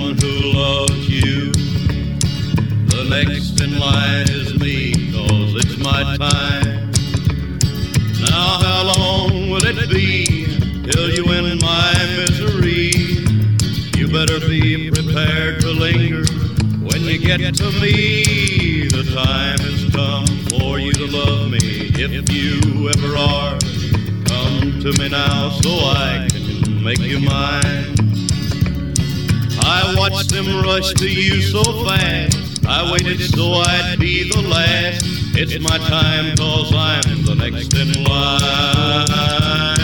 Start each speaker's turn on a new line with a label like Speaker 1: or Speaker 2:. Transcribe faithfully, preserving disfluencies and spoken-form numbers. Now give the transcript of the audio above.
Speaker 1: one who loves you. The next in line is me, 'cause it's my time. Now how long will it be till you end my misery? You better be prepared to linger when you get to me. The time has come for you to love me, if you ever are. Come to me now so I can make you mine. I watched them rush to you so fast, I waited so I'd be the last. It's my time 'cause I'm the next in line.